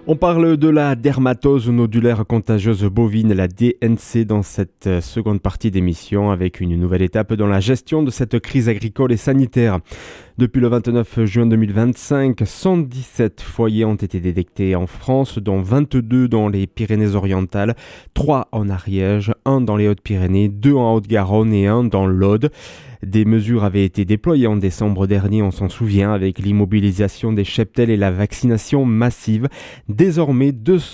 On parle de la dermatose nodulaire contagieuse bovine, la DNC, dans cette seconde partie d'émission avec une nouvelle étape dans la gestion de cette crise agricole et sanitaire. Depuis le 29 juin 2025, 117 foyers ont été détectés en France, dont 22 dans les Pyrénées-Orientales, 3 en Ariège, 1 dans les Hautes-Pyrénées, 2 en Haute-Garonne et 1 dans l'Aude. Des mesures avaient été déployées en décembre dernier, on s'en souvient, avec l'immobilisation des cheptels et la vaccination massive. Désormais,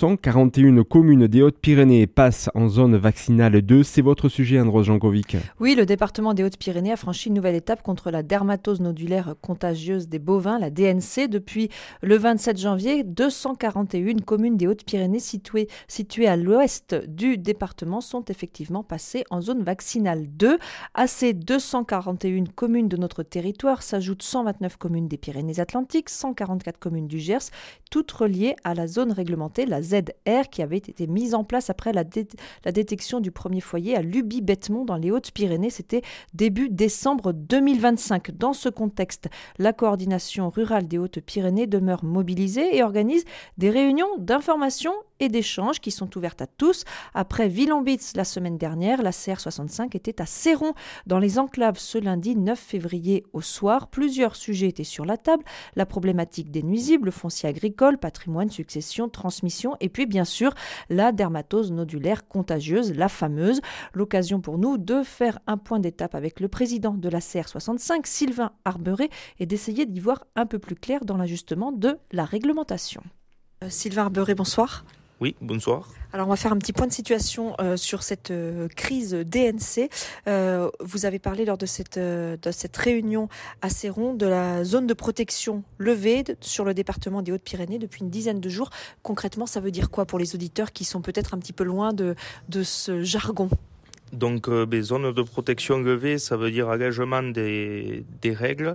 241 communes des Hautes-Pyrénées passent en zone vaccinale 2. C'est votre sujet, Andros Jankovic. Oui, le département des Hautes-Pyrénées a franchi une nouvelle étape contre la dermatose nodulaire contagieuse des bovins, la DNC. Depuis le 27 janvier, 241 communes des Hautes-Pyrénées situées à l'ouest du département sont effectivement passées en zone vaccinale 2. À ces 241 communes de notre territoire s'ajoutent 129 communes des Pyrénées-Atlantiques, 144 communes du Gers, toutes reliées à la zone réglementée, la ZR, qui avait été mise en place après la détection du premier foyer à Luby-Bettmont dans les Hautes-Pyrénées. C'était début décembre 2025. Dans ce contexte, la coordination rurale des Hautes-Pyrénées demeure mobilisée et organise des réunions d'information et d'échanges qui sont ouvertes à tous. Après Villambitz la semaine dernière, la CR65 était à Céron dans les enclaves ce lundi 9 février au soir. Plusieurs sujets étaient sur la table. La problématique des nuisibles, le foncier agricole, patrimoine, succession, transmission et puis bien sûr la dermatose nodulaire contagieuse, la fameuse. L'occasion pour nous de faire un point d'étape avec le président de la CR65, Sylvain Arberet, et d'essayer d'y voir un peu plus clair dans l'ajustement de la réglementation. Sylvain Arberet, bonsoir. Oui, bonsoir. Alors, on va faire un petit point de situation sur cette crise DNC. Vous avez parlé lors de cette réunion à Céron de la zone de protection levée sur le département des Hautes-Pyrénées depuis une dizaine de jours. Concrètement, ça veut dire quoi pour les auditeurs qui sont peut-être un petit peu loin de ce jargon ? Donc, zone de protection levée, ça veut dire allègement des règles.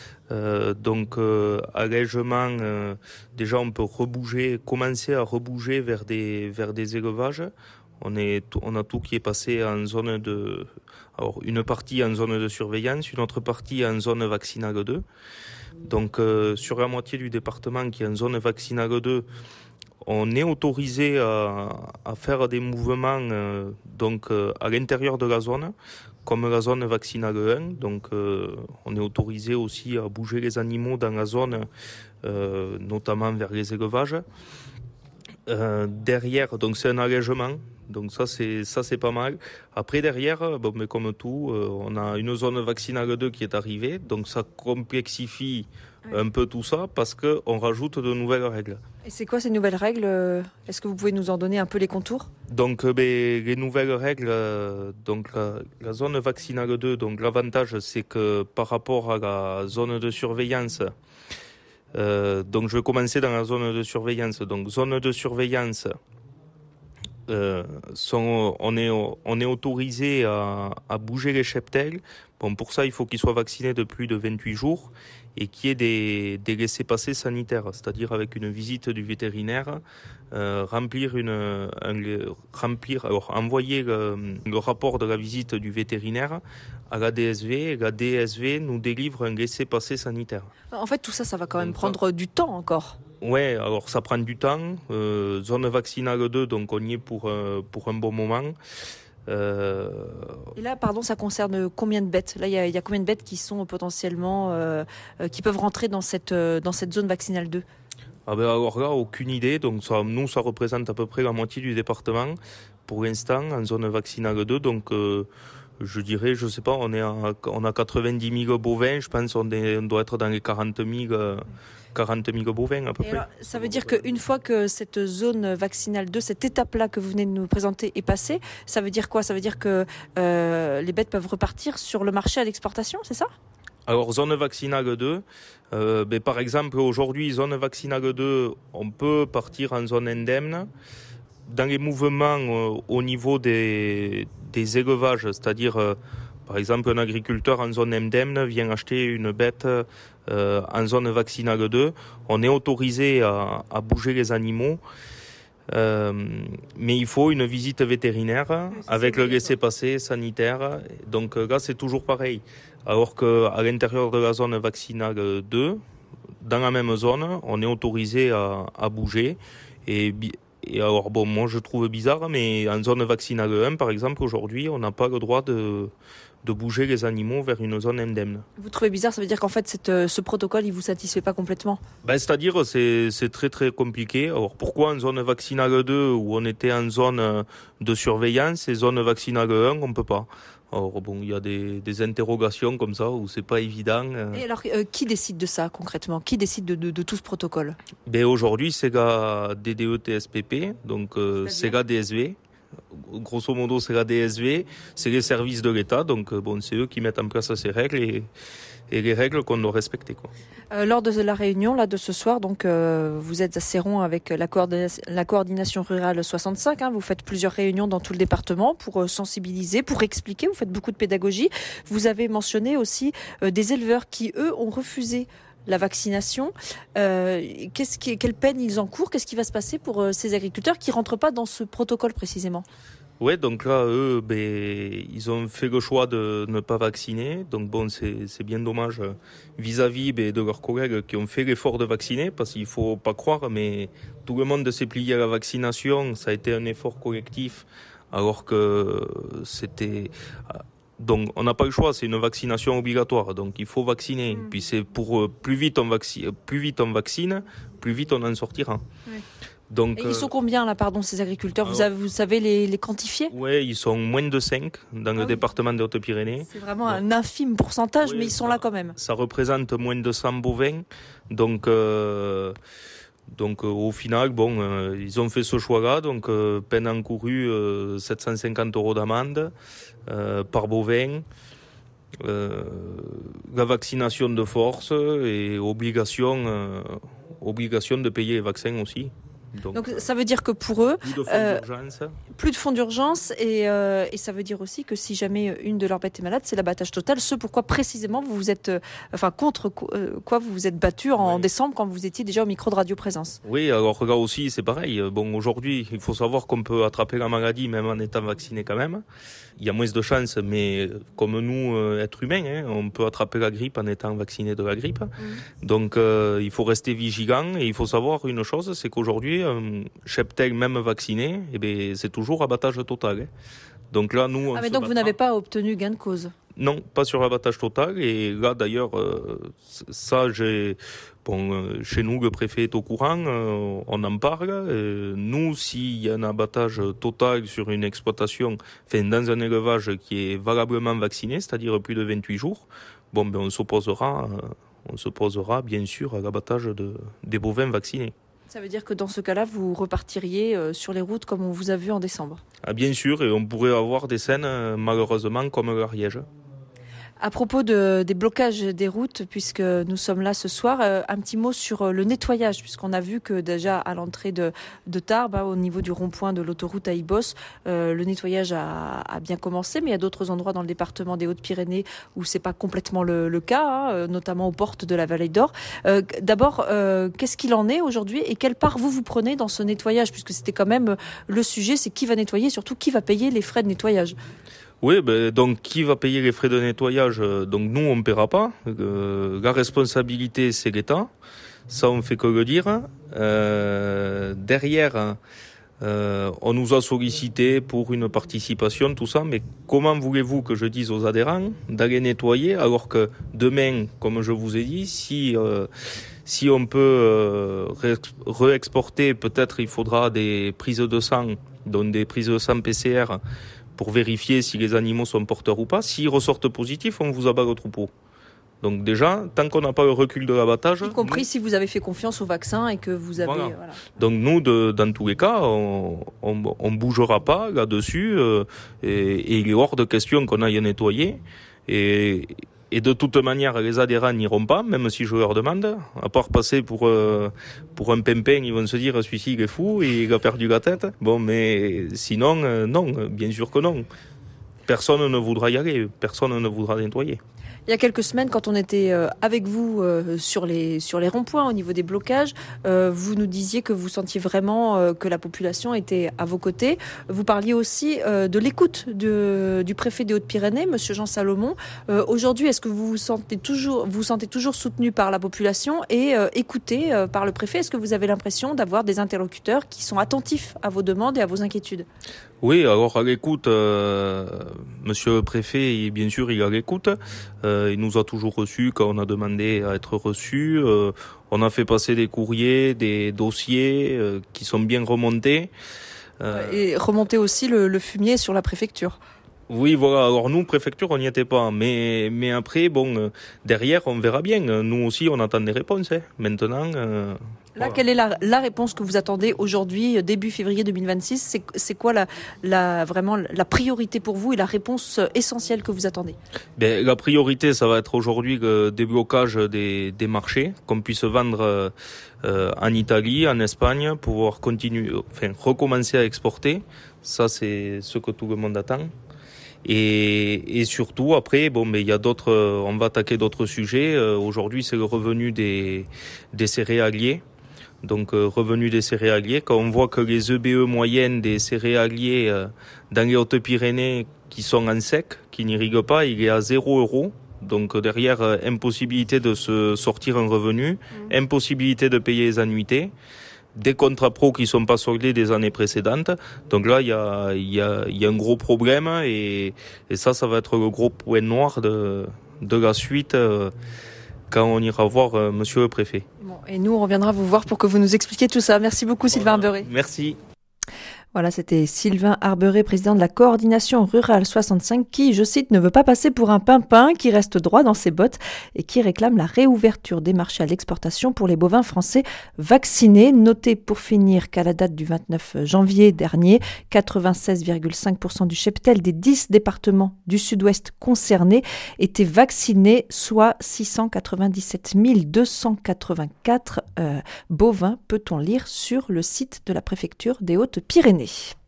Allègement, déjà on peut commencer à rebouger vers des élevages. On a tout qui est passé en zone une partie en zone de surveillance, une autre partie en zone vaccinale 2. Donc sur la moitié du département qui est en zone vaccinale 2, on est autorisé à faire des mouvements à l'intérieur de la zone, comme la zone vaccinale 1. Donc on est autorisé aussi à bouger les animaux dans la zone, notamment vers les élevages. Derrière, donc c'est un allègement. Donc ça c'est pas mal. Après derrière, mais comme tout, on a une zone vaccinale 2 qui est arrivée. Donc ça complexifie un peu tout ça parce qu'on rajoute de nouvelles règles. Et c'est quoi ces nouvelles règles ? Est-ce que vous pouvez nous en donner un peu les contours ? Donc les nouvelles règles, la zone vaccinale 2, donc l'avantage c'est que par rapport à la zone de surveillance, donc je vais commencer dans la zone de surveillance. Donc zone de surveillance, on est autorisé à bouger les cheptels. Bon, pour ça, il faut qu'ils soient vaccinés de plus de 28 jours et qu'il y ait des laissez-passer sanitaires, c'est-à-dire avec une visite du vétérinaire, envoyer le rapport de la visite du vétérinaire à la DSV, et la DSV nous délivre un laissez-passer sanitaire. En fait, tout ça, ça va quand même prendre du temps encore. Ouais, alors ça prend du temps. Zone vaccinale 2, donc on y est pour un bon moment. Et là, ça concerne combien de bêtes ? Là, il y a combien de bêtes qui sont potentiellement qui peuvent rentrer dans cette zone vaccinale 2 ? Alors là, aucune idée. Donc ça représente à peu près la moitié du département pour l'instant en zone vaccinale 2. Donc je dirais, je sais pas, on a 90 000 bovins. Je pense qu'on doit être dans les 40 000 bovins à peu près. Alors, ça veut dire qu'une fois que cette zone vaccinale 2, cette étape-là que vous venez de nous présenter est passée, ça veut dire quoi ? Ça veut dire que les bêtes peuvent repartir sur le marché à l'exportation, c'est ça ? Alors, zone vaccinale 2, par exemple, aujourd'hui, zone vaccinale 2, on peut partir en zone indemne. Dans les mouvements au niveau des élevages, c'est-à-dire, par exemple, un agriculteur en zone indemne vient acheter une bête en zone vaccinale 2, on est autorisé à bouger les animaux, mais il faut une visite vétérinaire avec le laissez-passer sanitaire. Donc là, c'est toujours pareil. Alors qu'à l'intérieur de la zone vaccinale 2, dans la même zone, on est autorisé à bouger. Et alors, bon, moi je trouve bizarre, mais en zone vaccinale 1, par exemple, aujourd'hui, on n'a pas le droit de bouger les animaux vers une zone indemne. Vous trouvez bizarre, ça veut dire qu'en fait ce protocole il vous satisfait pas complètement? C'est-à-dire c'est très très compliqué. Alors pourquoi en zone vaccinale 2 où on était en zone de surveillance et zone vaccinale 1 on peut pas? Alors bon, il y a des interrogations comme ça où c'est pas évident. Et alors qui décide de ça concrètement? Qui décide de tout ce protocole? Aujourd'hui c'est la DDE TSPP, donc c'est la DSV. Grosso modo, c'est la DSV, c'est les services de l'État, donc c'est eux qui mettent en place ces règles et les règles qu'on doit respecter, quoi. Lors de la réunion là de ce soir, donc vous êtes à Céron avec la coordination rurale 65. Vous faites plusieurs réunions dans tout le département pour sensibiliser, pour expliquer. Vous faites beaucoup de pédagogie. Vous avez mentionné aussi des éleveurs qui eux ont refusé la vaccination. Quelle peine ils encourent? Qu'est-ce qui va se passer pour ces agriculteurs qui rentrent pas dans ce protocole précisément? Ouais, donc là, eux, ils ont fait le choix de ne pas vacciner. Donc bon, c'est bien dommage vis-à-vis de leurs collègues qui ont fait l'effort de vacciner, parce qu'il faut pas croire, mais tout le monde s'est plié à la vaccination. Ça a été un effort collectif, alors que c'était... Donc on n'a pas le choix, c'est une vaccination obligatoire, donc il faut vacciner. Puis c'est pour plus vite on vaccine, plus vite on en sortira. Oui. Donc, et ils sont combien là, ces agriculteurs? Vous savez les quantifier? Oui, ils sont moins de 5 dans le département des Hautes-Pyrénées. C'est vraiment un infime pourcentage, oui, mais ils sont là quand même. Ça représente moins de 100 bovins, donc au final, ils ont fait ce choix-là, donc peine encourue 750 € d'amende par bovin, la vaccination de force et obligation de payer les vaccins aussi. Donc ça veut dire que pour eux, plus de fonds d'urgence et ça veut dire aussi que si jamais une de leurs bêtes est malade, c'est l'abattage total. Ce pourquoi précisément vous vous êtes, contre quoi vous vous êtes battu en décembre quand vous étiez déjà au micro de Radio Présence. Oui, alors là aussi c'est pareil. Bon, aujourd'hui, il faut savoir qu'on peut attraper la maladie même en étant vacciné quand même. Il y a moins de chances, mais comme nous, êtres humains, on peut attraper la grippe en étant vacciné de la grippe. Donc il faut rester vigilant et il faut savoir une chose, c'est qu'aujourd'hui, cheptel même vacciné, c'est toujours abattage total. Donc là, nous, mais donc vous n'avez pas obtenu gain de cause? Non, pas sur l'abattage total. Et là, d'ailleurs, chez nous, le préfet est au courant, on en parle. Nous, s'il y a un abattage total sur une exploitation, dans un élevage qui est valablement vacciné, c'est-à-dire plus de 28 jours, on s'opposera bien sûr à l'abattage des bovins vaccinés. Ça veut dire que dans ce cas-là, vous repartiriez sur les routes comme on vous a vu en décembre? Bien sûr, et on pourrait avoir des scènes, malheureusement, comme l'Ariège. À propos des blocages des routes, puisque nous sommes là ce soir, un petit mot sur le nettoyage, puisqu'on a vu que déjà à l'entrée de Tarbes, au niveau du rond-point de l'autoroute à Ibos, le nettoyage a bien commencé, mais il y a d'autres endroits dans le département des Hautes-Pyrénées où c'est pas complètement le cas, notamment aux portes de la Vallée d'Or. D'abord, qu'est-ce qu'il en est aujourd'hui et quelle part vous prenez dans ce nettoyage, puisque c'était quand même le sujet, c'est qui va nettoyer, surtout qui va payer les frais de nettoyage? Oui, donc qui va payer les frais de nettoyage? Donc nous, on ne paiera pas. La responsabilité, c'est l'État. Ça, on ne fait que le dire. Derrière, on nous a sollicité pour une participation, tout ça. Mais comment voulez-vous que je dise aux adhérents d'aller nettoyer alors que demain, comme je vous ai dit, si on peut réexporter, peut-être il faudra des prises de sang, donc des prises de sang PCR, pour vérifier si les animaux sont porteurs ou pas. S'ils ressortent positifs, on vous abat le troupeau. Donc déjà, tant qu'on n'a pas le recul de l'abattage... Y compris si vous avez fait confiance au vaccin et que vous avez... Voilà. Donc nous, dans tous les cas, on bougera pas là-dessus et il est hors de question qu'on aille nettoyer. Et de toute manière, les adhérents n'iront pas, même si je leur demande. À part passer pour un pimpin, ils vont se dire celui-ci il est fou et il a perdu la tête. Mais sinon, non, bien sûr que non. Personne ne voudra y aller, personne ne voudra nettoyer. Il y a quelques semaines, quand on était avec vous sur les ronds-points au niveau des blocages, vous nous disiez que vous sentiez vraiment que la population était à vos côtés. Vous parliez aussi de l'écoute du préfet des Hautes-Pyrénées, Monsieur Jean Salomon. Aujourd'hui, est-ce que vous vous sentez toujours soutenu par la population et écouté par le préfet? Est-ce que vous avez l'impression d'avoir des interlocuteurs qui sont attentifs à vos demandes et à vos inquiétudes? Oui, alors à l'écoute, monsieur le préfet, bien sûr, il est à l'écoute. Il nous a toujours reçus quand on a demandé à être reçus. On a fait passer des courriers, des dossiers qui sont bien remontés. Et remonter aussi le fumier sur la préfecture. Oui, voilà. Alors nous, préfecture, on n'y était pas. Mais après, derrière, on verra bien. Nous aussi, on attend des réponses. Maintenant. Là, voilà. Quelle est la réponse que vous attendez aujourd'hui, début février 2026? C'est quoi vraiment la priorité pour vous et la réponse essentielle que vous attendez? La priorité, ça va être aujourd'hui le déblocage des marchés, qu'on puisse vendre en Italie, en Espagne, pouvoir recommencer à exporter. Ça, c'est ce que tout le monde attend. Et surtout après, il y a d'autres, on va attaquer d'autres sujets. Aujourd'hui, c'est le revenu des céréaliers. Donc revenu des céréaliers. Quand on voit que les EBE moyennes des céréaliers dans les Hautes-Pyrénées qui sont en sec, qui n'irriguent pas, il est à 0 €. Donc derrière, impossibilité de se sortir un revenu, impossibilité de payer les annuités. Des contrats pro qui sont pas soldés des années précédentes. Donc là, il y a un gros problème et ça va être le gros point noir de la suite quand on ira voir monsieur le préfet. Bon, et nous, on reviendra vous voir pour que vous nous expliquiez tout ça. Merci beaucoup, Sylvain Arberet. Merci. Voilà, c'était Sylvain Arberet, président de la coordination rurale 65, qui, je cite, ne veut pas passer pour un pimpin, qui reste droit dans ses bottes et qui réclame la réouverture des marchés à l'exportation pour les bovins français vaccinés. Notez pour finir qu'à la date du 29 janvier dernier, 96,5% du cheptel des 10 départements du sud-ouest concernés étaient vaccinés, soit 697 284 bovins, peut-on lire sur le site de la préfecture des Hautes-Pyrénées.